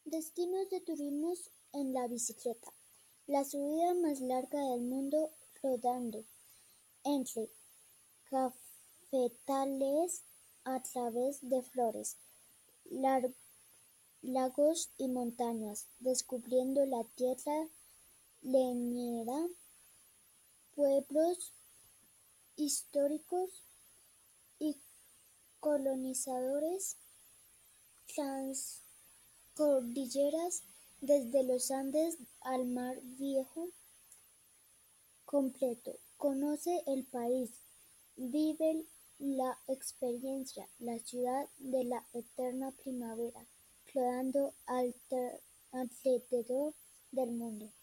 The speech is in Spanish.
Destinos de turismo en la bicicleta: la subida más larga del mundo rodando entre cafetales a través de flores, lagos y montañas, descubriendo la tierra leñera, pueblos históricos y colonizadores, transcordilleras desde los Andes al Mar Viejo completo. Conoce el país, vive la experiencia, la ciudad de la eterna primavera, rodando alrededor del mundo.